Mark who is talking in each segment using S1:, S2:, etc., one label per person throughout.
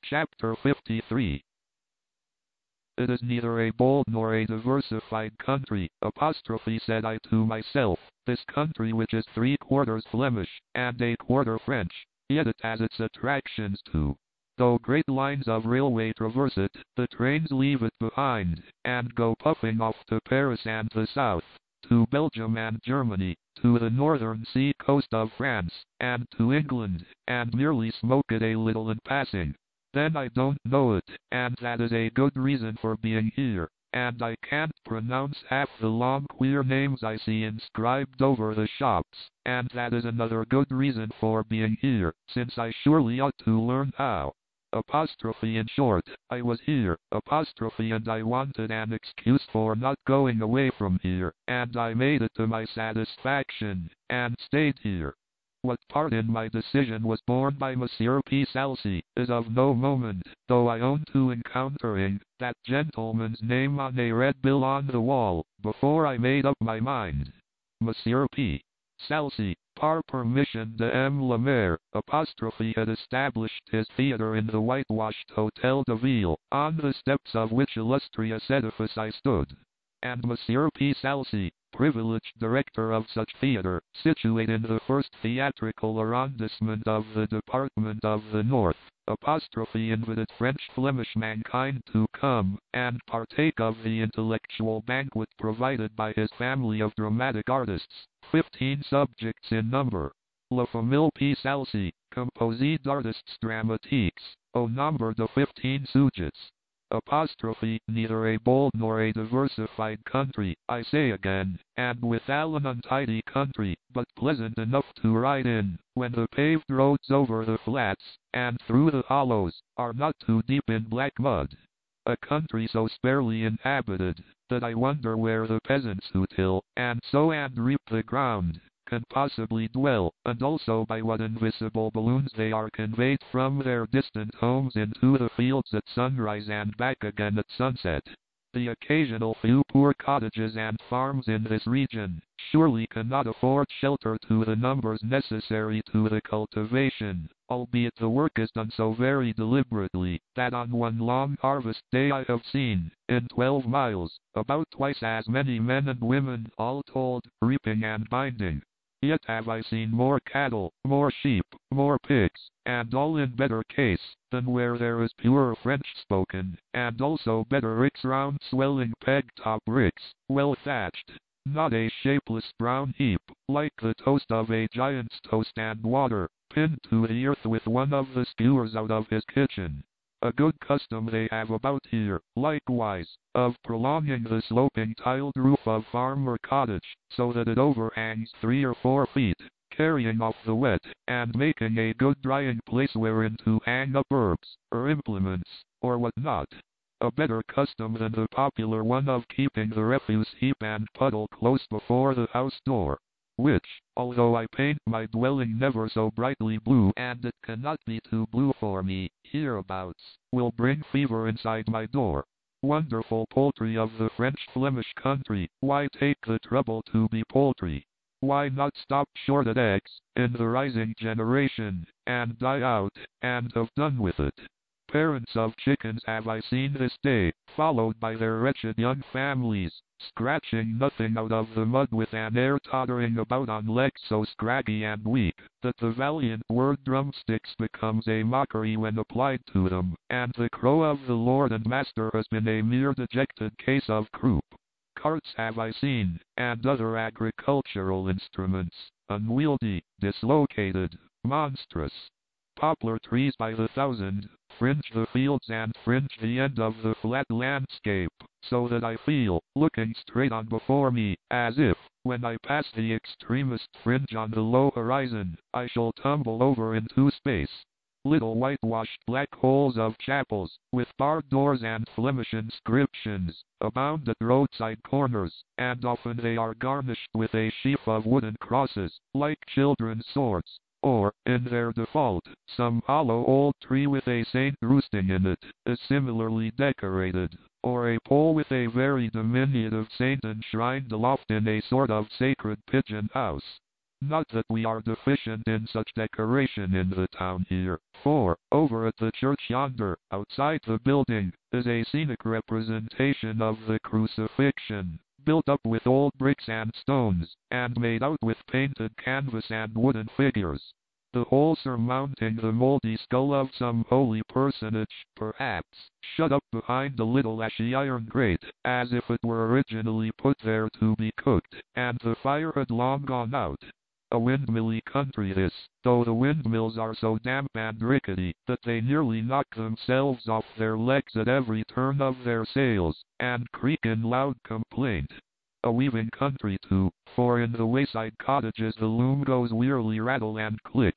S1: Chapter 53. It is neither a bold nor a diversified country, said I to myself, this country which is 3/4 Flemish, and 1/4 French, yet it has its attractions too. Though great lines of railway traverse it, the trains leave it behind, and go puffing off to Paris and the south, to Belgium and Germany, to the northern sea coast of France, and to England, and merely smoke it a little in passing. Then I don't know it, and that is a good reason for being here, and I can't pronounce half the long queer names I see inscribed over the shops, and that is another good reason for being here, since I surely ought to learn how. In short, I was here, and I wanted an excuse for not going away from here, and I made it to my satisfaction, and stayed here. What part in my decision was borne by Monsieur P. Salcy is of no moment, though I own to encountering that gentleman's name on a red bill on the wall, before I made up my mind. Monsieur P. Salcy, par permission de M. Lemaire, had established his theatre in the whitewashed Hotel de Ville, on the steps of which illustrious edifice I stood. And Monsieur P. Salcy, privileged director of such theatre, situate in the first theatrical arrondissement of the Department of the North, invited French Flemish mankind to come and partake of the intellectual banquet provided by his family of dramatic artists, 15 subjects in number. La famille P. Salcy, composée d'artistes dramatiques, au nombre de 15 sujets. Neither a bold nor a diversified country, I say again, and withal an untidy country, but pleasant enough to ride in, when the paved roads over the flats, and through the hollows, are not too deep in black mud. A country so sparely inhabited, that I wonder where the peasants who till, and sow and reap the ground, can possibly dwell, and also by what invisible balloons they are conveyed from their distant homes into the fields at sunrise and back again at sunset. The occasional few poor cottages and farms in this region surely cannot afford shelter to the numbers necessary to the cultivation, albeit the work is done so very deliberately, that on one long harvest day I have seen, in 12 miles, about twice as many men and women, all told, reaping and binding. Yet have I seen more cattle, more sheep, more pigs, and all in better case, than where there is pure French spoken, and also better ricks, round swelling peg-top ricks, well thatched, not a shapeless brown heap, like the toast of a giant's toast and water, pinned to the earth with one of the skewers out of his kitchen. A good custom they have about here, likewise, of prolonging the sloping tiled roof of farm or cottage, so that it overhangs 3 or 4 feet, carrying off the wet, and making a good drying place wherein to hang up herbs, or implements, or what not. A better custom than the popular one of keeping the refuse heap and puddle close before the house door, which, although I paint my dwelling never so brightly blue, and it cannot be too blue for me, hereabouts, will bring fever inside my door. Wonderful poultry of the French Flemish country, why take the trouble to be poultry? Why not stop short at eggs, in the rising generation, and die out, and have done with it? Parents of chickens have I seen this day, followed by their wretched young families, scratching nothing out of the mud with an air, tottering about on legs so scraggy and weak, that the valiant word drumsticks becomes a mockery when applied to them, and the crow of the lord and master has been a mere dejected case of croup. Carts have I seen, and other agricultural instruments, unwieldy, dislocated, monstrous. Poplar trees by the thousand, fringe the fields and fringe the end of the flat landscape, so that I feel, looking straight on before me, as if, when I pass the extremest fringe on the low horizon, I shall tumble over into space. Little whitewashed black holes of chapels, with barred doors and Flemish inscriptions, abound at roadside corners, and often they are garnished with a sheaf of wooden crosses, like children's swords. Or, in their default, some hollow old tree with a saint roosting in it, is similarly decorated, or a pole with a very diminutive saint enshrined aloft in a sort of sacred pigeon house. Not that we are deficient in such decoration in the town here, for, over at the church yonder, outside the building, is a scenic representation of the crucifixion, built up with old bricks and stones, and made out with painted canvas and wooden figures. The whole surmounting the moldy skull of some holy personage, perhaps, shut up behind a little ashy iron grate, as if it were originally put there to be cooked, and the fire had long gone out. A windmilly country this, though the windmills are so damp and rickety that they nearly knock themselves off their legs at every turn of their sails, and creak in loud complaint. A weaving country too, for in the wayside cottages the loom goes wearily rattle and click,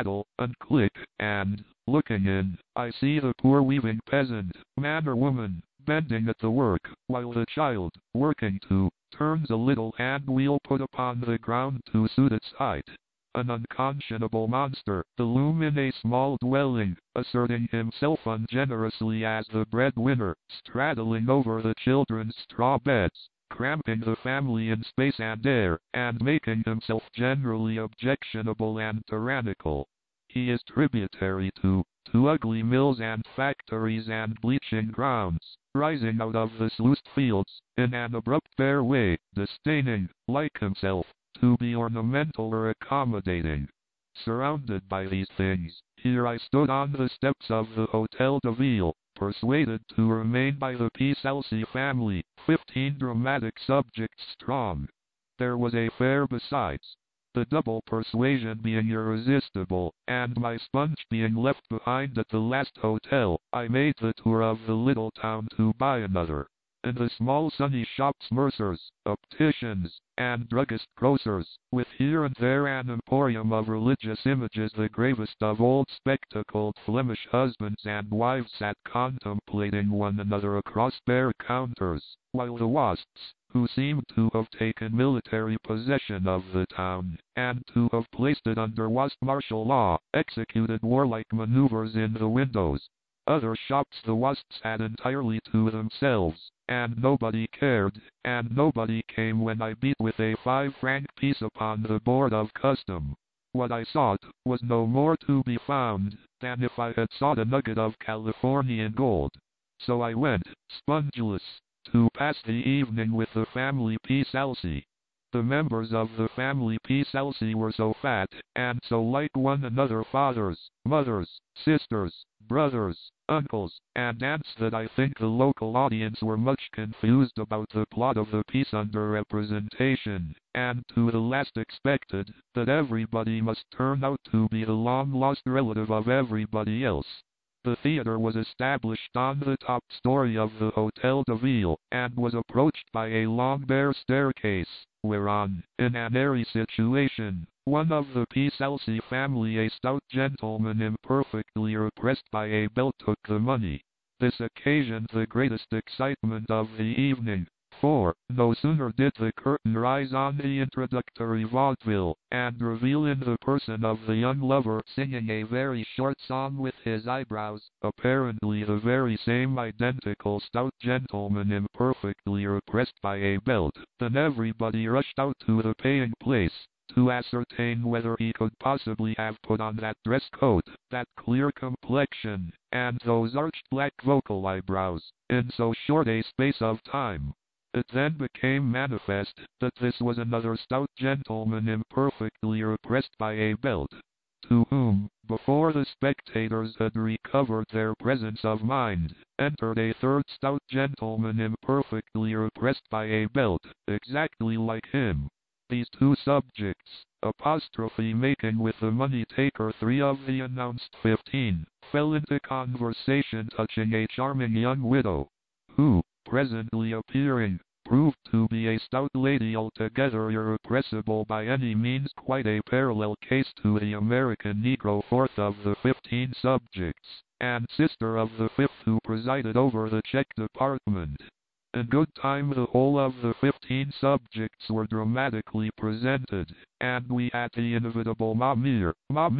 S1: and, looking in, I see the poor weaving peasant, man or woman, bending at the work, while the child, working too, turns a little hand wheel put upon the ground to suit its height. An unconscionable monster, the loom in a small dwelling, asserting himself ungenerously as the breadwinner, straddling over the children's straw beds, cramping the family in space and air, and making himself generally objectionable and tyrannical. He is tributary to ugly mills and factories and bleaching grounds, rising out of the sluiced fields, in an abrupt bare way, disdaining, like himself, to be ornamental or accommodating. Surrounded by these things, here I stood on the steps of the Hotel de Ville, persuaded to remain by the P. Salcy family, 15 dramatic subjects strong. There was a fare besides, the double persuasion being irresistible, and my sponge being left behind at the last hotel. I made the tour of the little town to buy another. In the small sunny shops mercers, opticians, and druggist grocers, with here and there an emporium of religious images, the gravest of old spectacled Flemish husbands and wives sat contemplating one another across bare counters, while the wasps, who seemed to have taken military possession of the town, and to have placed it under wasp martial law, executed warlike maneuvers in the windows. Other shops the wasps had entirely to themselves, and nobody cared, and nobody came when I beat with a 5-franc piece upon the board of custom. What I sought was no more to be found than if I had sought a nugget of Californian gold. So I went, spongeless, to pass the evening with the family P. Salcy. The members of the family P. Salcy were so fat, and so like one another, fathers, mothers, sisters, brothers, uncles, and aunts, that I think the local audience were much confused about the plot of the piece under representation, and to the last expected that everybody must turn out to be the long-lost relative of everybody else. The theater was established on the top story of the Hotel de Ville, and was approached by a long bare staircase, whereon, in an airy situation, one of the P. Salcy family, a stout gentleman imperfectly repressed by a belt, took the money. This occasioned the greatest excitement of the evening, for, no sooner did the curtain rise on the introductory vaudeville, and reveal in the person of the young lover singing a very short song with his eyebrows, apparently the very same identical stout gentleman imperfectly repressed by a belt, then everybody rushed out to the paying place, to ascertain whether he could possibly have put on that dress coat, that clear complexion, and those arched black vocal eyebrows, in so short a space of time. It then became manifest that this was another stout gentleman imperfectly repressed by a belt, to whom, before the spectators had recovered their presence of mind, entered a third stout gentleman imperfectly repressed by a belt, exactly like him. These two subjects, apostrophe making with the money-taker 3 of the announced 15, fell into conversation touching a charming young widow, who, presently appearing, proved to be a stout lady altogether irrepressible by any means, quite a parallel case to the American Negro 4th of the 15 subjects, and sister of the 5th who presided over the check department. In good time the whole of the 15 subjects were dramatically presented, and we had the inevitable ma mère,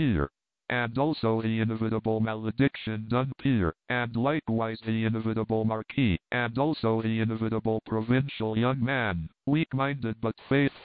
S1: and also the inevitable malediction d'un père, and likewise the inevitable marquis, and also the inevitable provincial young man, weak-minded but faithful,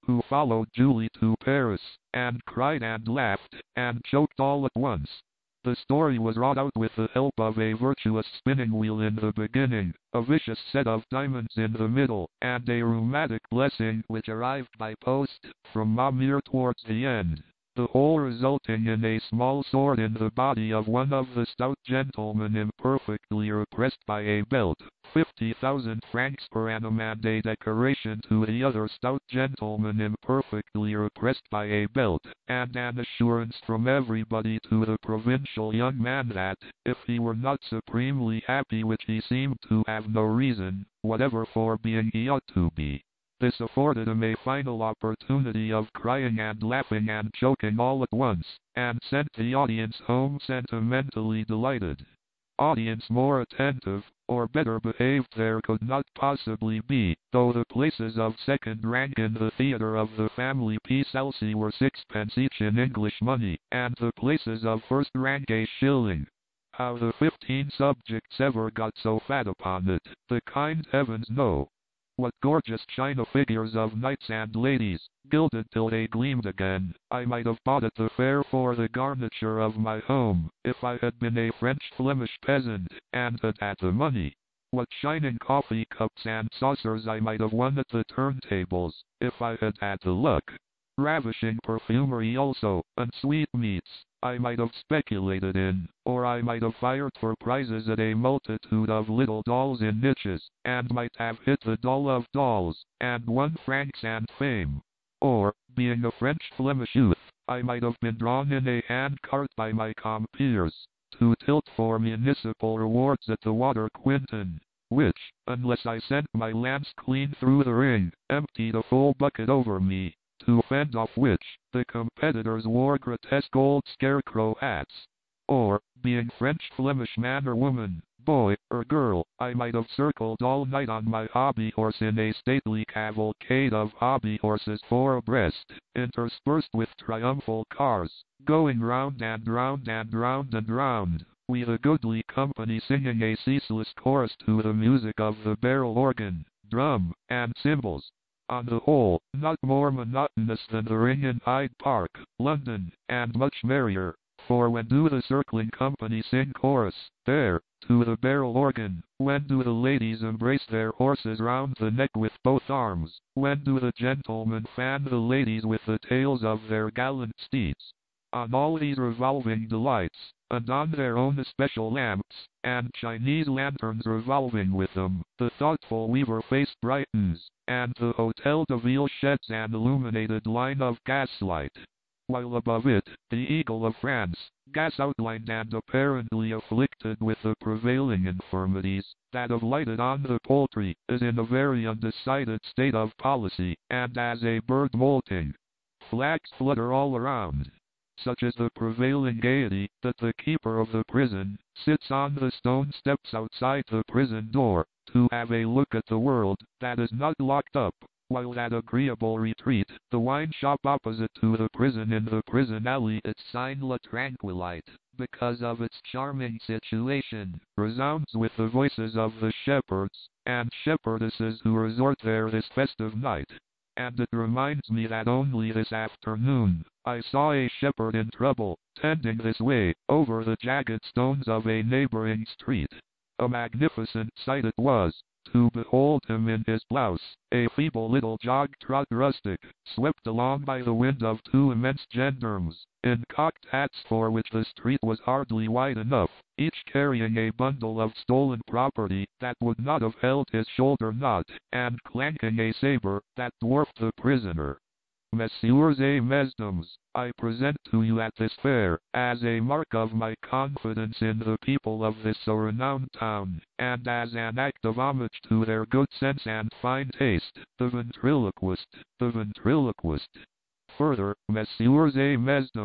S1: who followed Julie to Paris, and cried and laughed, and choked all at once. The story was wrought out with the help of a virtuous spinning wheel in the beginning, a vicious set of diamonds in the middle, and a rheumatic blessing which arrived by post from Mamir towards the end. The whole resulting in a small sword in the body of one of the stout gentlemen imperfectly repressed by a belt, 50,000 francs per annum, and a decoration to the other stout gentleman imperfectly repressed by a belt, and an assurance from everybody to the provincial young man that, if he were not supremely happy, which he seemed to have no reason whatever for being, he ought to be. This afforded him a final opportunity of crying and laughing and choking all at once, and sent the audience home sentimentally delighted. Audience more attentive, or better behaved there could not possibly be, though the places of second rank in the theatre of the family P.C.L.C. were 6p each in English money, and the places of first rank a shilling. How the 15 subjects ever got so fat upon it, the kind heavens know. What gorgeous china figures of knights and ladies, gilded till they gleamed again, I might have bought at the fair for the garniture of my home, if I had been a French-Flemish peasant, and had had the money. What shining coffee cups and saucers I might have won at the turntables, if I had had the luck. Ravishing perfumery also, and sweetmeats, I might have speculated in, or I might have fired for prizes at a multitude of little dolls in niches, and might have hit the doll of dolls, and won francs and fame. Or, being a French-Flemish youth, I might have been drawn in a hand-cart by my compeers, to tilt for municipal rewards at the Water Quinton, which, unless I sent my lance clean through the ring, emptied a full bucket over me, to fend off which, the competitors wore grotesque old scarecrow hats. Or, being French-Flemish man or woman, boy, or girl, I might have circled all night on my hobby horse in a stately cavalcade of hobby horses 4 abreast, interspersed with triumphal cars, going round and round and round and round, with a goodly company singing a ceaseless chorus to the music of the barrel organ, drum, and cymbals. On the whole, not more monotonous than the Ring in Hyde Park, London, and much merrier, for when do the circling company sing chorus, there, to the barrel organ? When do the ladies embrace their horses round the neck with both arms? When do the gentlemen fan the ladies with the tails of their gallant steeds? On all these revolving delights, and on their own especial lamps, and Chinese lanterns revolving with them, the thoughtful weaver face brightens, and the Hotel de Ville sheds an illuminated line of gaslight, while above it, the Eagle of France, gas outlined and apparently afflicted with the prevailing infirmities that have lighted on the poultry, is in a very undecided state of policy, and as a bird molting. Flags flutter all around. Such is the prevailing gaiety, that the keeper of the prison sits on the stone steps outside the prison door, to have a look at the world that is not locked up, while that agreeable retreat, the wine shop opposite to the prison in the prison alley, its sign La Tranquillite, because of its charming situation, resounds with the voices of the shepherds and shepherdesses who resort there this festive night. And it reminds me that only this afternoon, I saw a shepherd in trouble, tending this way, over the jagged stones of a neighboring street. A magnificent sight it was, to behold him in his blouse, a feeble little jog-trot rustic, swept along by the wind of 2 immense gendarmes, in cocked hats for which the street was hardly wide enough, each carrying a bundle of stolen property that would not have held his shoulder knot, and clanking a saber that dwarfed the prisoner. Messieurs et mesdames, I present to you at this fair, as a mark of my confidence in the people of this so renowned town, and as an act of homage to their good sense and fine taste, the ventriloquist. Further, Messieurs et mesdames,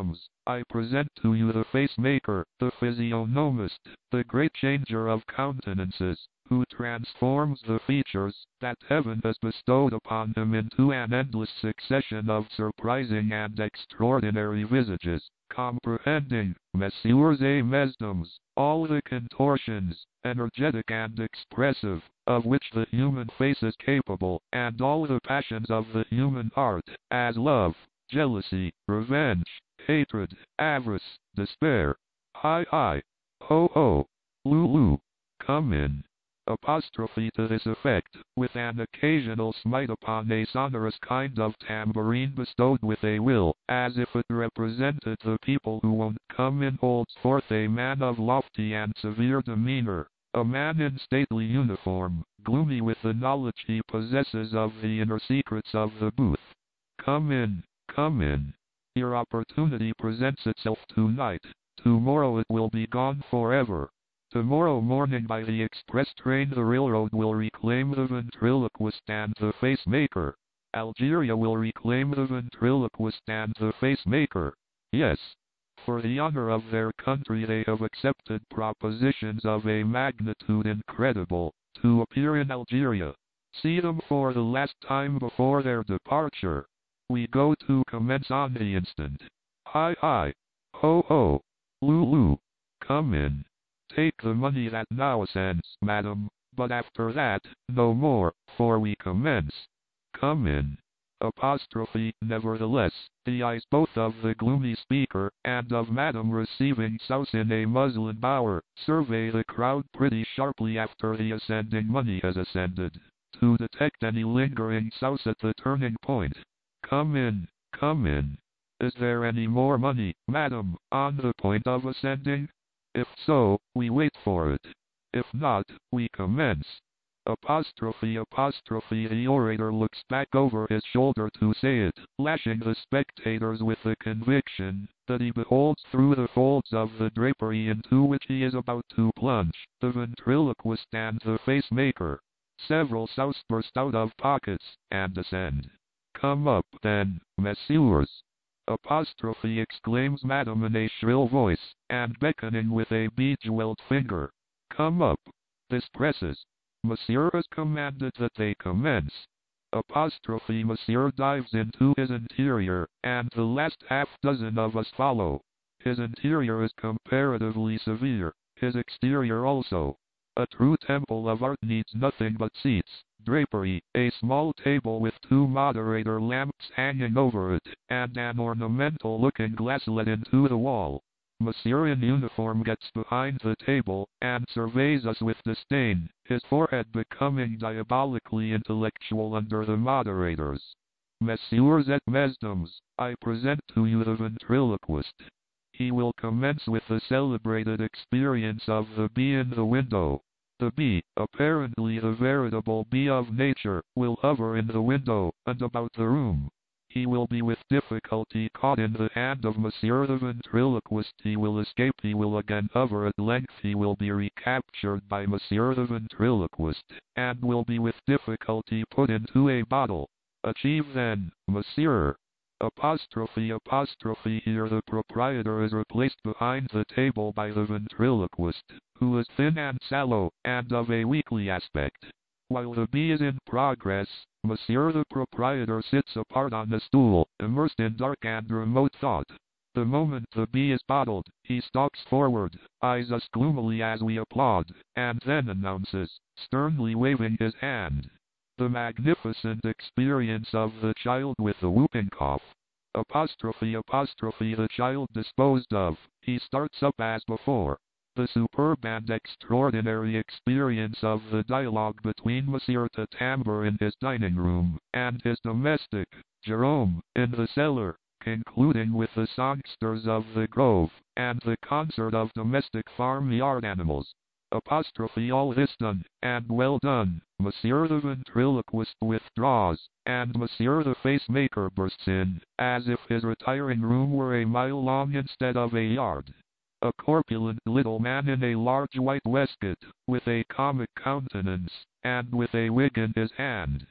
S1: I present to you the face-maker, the physiognomist, the great changer of countenances, who transforms the features that heaven has bestowed upon him into an endless succession of surprising and extraordinary visages, comprehending, messieurs et mesdames, all the contortions, energetic and expressive, of which the human face is capable, and all the passions of the human heart, as love, jealousy, revenge, hatred, avarice, despair. Hi hi, ho ho, lulu, come in. Apostrophe to this effect, with an occasional smite upon a sonorous kind of tambourine bestowed with a will, as if it represented the people who won't come in, holds forth a man of lofty and severe demeanor, a man in stately uniform, gloomy with the knowledge he possesses of the inner secrets of the booth. Come in, come in. Your opportunity presents itself tonight. Tomorrow it will be gone forever. Tomorrow morning by the express train the railroad will reclaim the ventriloquist and the face-maker. Algeria will reclaim the ventriloquist and the face-maker. Yes. For the honor of their country they have accepted propositions of a magnitude incredible, to appear in Algeria. See them for the last time before their departure. We go to commence on the instant. Hi hi, ho ho, lulu, come in. Take the money that now ascends, madam, but after that, no more, for we commence. Come in. Apostrophe, nevertheless, the eyes both of the gloomy speaker, and of madam receiving sauce in a muslin bower, survey the crowd pretty sharply after the ascending money has ascended, to detect any lingering sauce at the turning point. Come in, come in. Is there any more money, madam, on the point of ascending? If so, we wait for it. If not, we commence. Apostrophe, the orator looks back over his shoulder to say it, lashing the spectators with the conviction that he beholds through the folds of the drapery into which he is about to plunge, the ventriloquist and the face-maker. Several sous burst out of pockets, and ascend. Come up, then, messieurs. Apostrophe, exclaims madam in a shrill voice, and beckoning with a bejeweled finger. Come up. This presses. Monsieur has commanded that they commence. Apostrophe, Monsieur dives into his interior, and the last half-dozen of us follow. His interior is comparatively severe, his exterior also. A true temple of art needs nothing but seats, drapery, a small table with two moderator lamps hanging over it, and an ornamental-looking glass let into the wall. Monsieur in uniform gets behind the table, and surveys us with disdain, his forehead becoming diabolically intellectual under the moderators. Messieurs et mesdames, I present to you the ventriloquist. He will commence with the celebrated experience of the bee in the window. The bee, apparently the veritable bee of nature, will hover in the window, and about the room. He will be with difficulty caught in the hand of Monsieur the ventriloquist. He will escape. He will again hover. At length he will be recaptured by Monsieur the ventriloquist, and will be with difficulty put into a bottle. Achieve then, Monsieur. Apostrophe, here the proprietor is replaced behind the table by the ventriloquist, who is thin and sallow, and of a weakly aspect. While the bee is in progress, Monsieur the proprietor sits apart on a stool, immersed in dark and remote thought. The moment the bee is bottled, he stalks forward, eyes us gloomily as we applaud, and then announces, sternly waving his hand, the magnificent experience of the child with the whooping cough. Apostrophe, the child disposed of, he starts up as before. The superb and extraordinary experience of the dialogue between Monsieur Tatamber in his dining room, and his domestic, Jerome, in the cellar, concluding with the songsters of the grove, and the concert of domestic farmyard animals. Apostrophe, all this done, and well done, Monsieur the ventriloquist withdraws, and Monsieur the face-maker bursts in, as if his retiring room were a mile long instead of a yard. A corpulent little man in a large white waistcoat, with a comic countenance, and with a wig in his hand.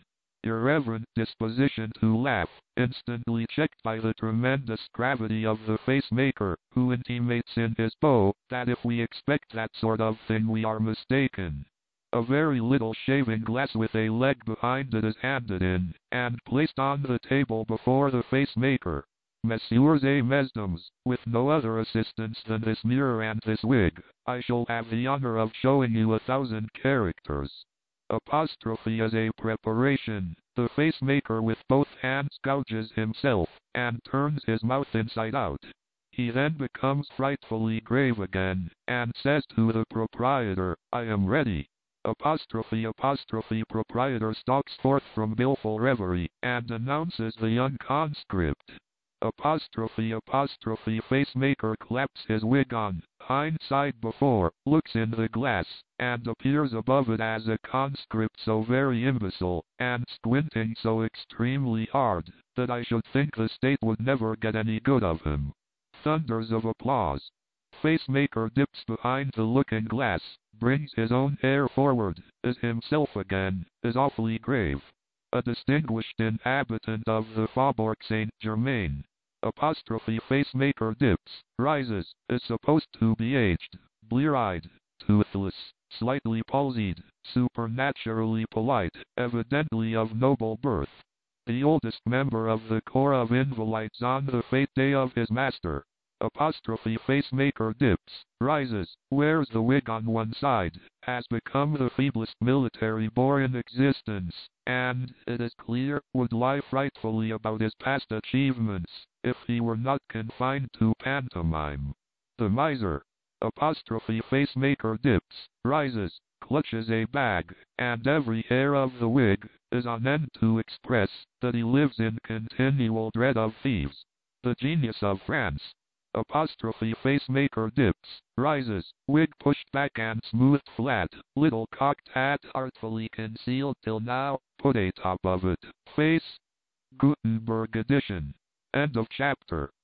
S1: irreverent disposition to laugh, instantly checked by the tremendous gravity of the face-maker, who intimates in his bow that if we expect that sort of thing we are mistaken. A very little shaving glass with a leg behind it is handed in, and placed on the table before the face-maker. Messieurs et mesdames, with no other assistance than this mirror and this wig, I shall have the honor of showing you 1,000 characters. Apostrophe as a preparation. The face-maker with both hands gouges himself, and turns his mouth inside out. He then becomes frightfully grave again, and says to the proprietor, "I am ready." Apostrophe proprietor stalks forth from baleful reverie, and announces the young conscript. Apostrophe face-maker claps his wig on, hind side before, looks in the glass, and appears above it as a conscript so very imbecile, and squinting so extremely hard, that I should think the state would never get any good of him. Thunders of applause. Face-maker dips behind the looking-glass, brings his own hair forward, is himself again, is awfully grave. A distinguished inhabitant of the Faubourg Saint-Germain. Apostrophe face-maker dips, rises, is supposed to be aged, blear-eyed, toothless, slightly palsied, supernaturally polite, evidently of noble birth. The oldest member of the Corps of Invalids on the fete day of his master. Apostrophe face-maker dips, rises, wears the wig on one side, has become the feeblest military bore in existence, and, it is clear, would lie frightfully about his past achievements, if he were not confined to pantomime. The miser. Apostrophe face-maker dips, rises, clutches a bag, and every hair of the wig is on end to express that he lives in continual dread of thieves. The genius of France. Apostrophe face-maker dips, rises, wig pushed back and smoothed flat, little cocked hat artfully concealed till now, put a top of it, face. Gutenberg edition. End of chapter.